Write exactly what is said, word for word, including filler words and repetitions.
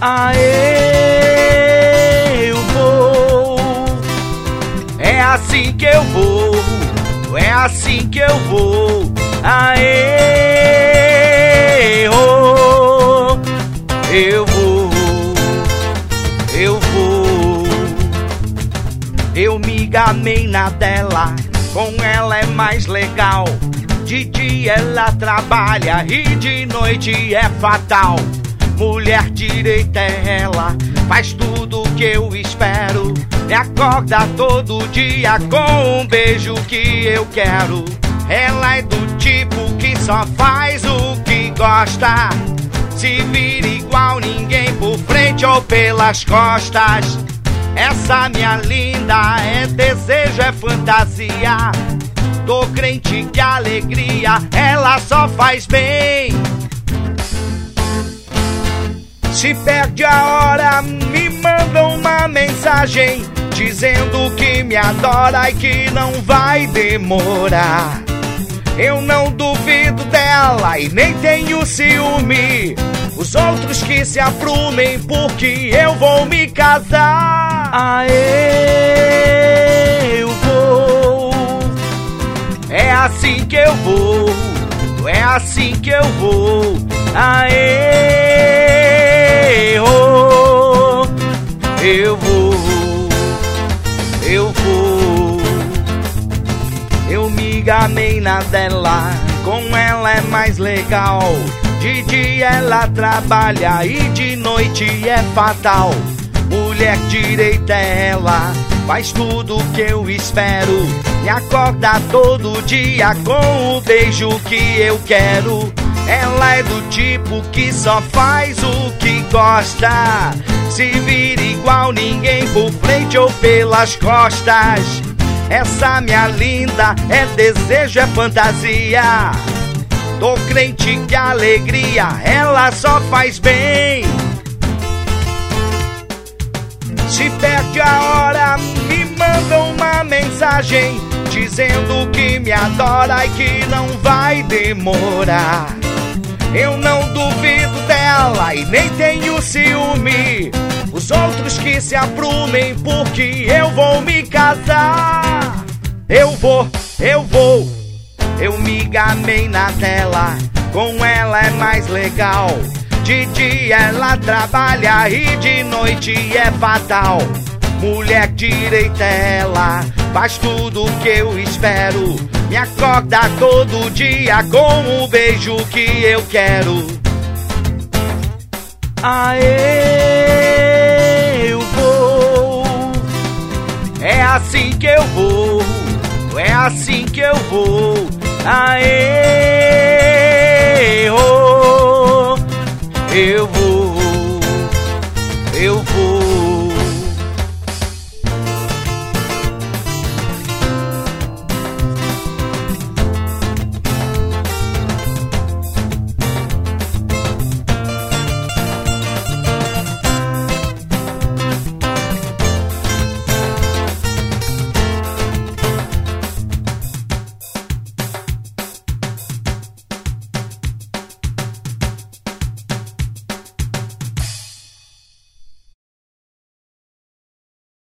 Aê, eu vou. É assim que eu vou. É assim que eu vou. Aê, oh, eu vou. Eu vou. Eu me gamei na dela. Com ela é mais legal. De dia ela trabalha e de noite é fatal. Mulher direita é ela, faz tudo que eu espero. Me acorda todo dia com um beijo que eu quero. Ela é do tipo que só faz o que gosta. Se vira igual ninguém por frente ou pelas costas. Essa minha linda é desejo, é fantasia. Tô crente que alegria ela só faz bem. Se perde a hora, me manda uma mensagem dizendo que me adora e que não vai demorar. Eu não duvido dela e nem tenho ciúme. Os outros que se aprumem porque eu vou me casar. Aê, eu vou. É assim que eu vou. É assim que eu vou. Aê, oh, eu vou. Eu vou. Eu me gamei na dela. Com ela é mais legal. De dia ela trabalha e de noite é fatal. Mulher direita é ela, faz tudo que eu espero. Me acorda todo dia com o beijo que eu quero. Ela é do tipo que só faz o que gosta. Se vira igual ninguém por frente ou pelas costas. Essa minha linda é desejo, é fantasia. Tô crente que alegria ela só faz bem. Se perde a hora, me manda uma mensagem dizendo que me adora e que não vai demorar. Eu não duvido dela e nem tenho ciúme. Os outros que se aprumem porque eu vou me casar. Eu vou, eu vou. Eu me gamei na tela. Com ela é mais legal. De dia ela trabalha e de noite é fatal. Mulher direita é ela, faz tudo que eu espero. Me acorda todo dia com o beijo que eu quero. Aê, eu vou. É assim que eu vou. É assim que eu vou. Aê.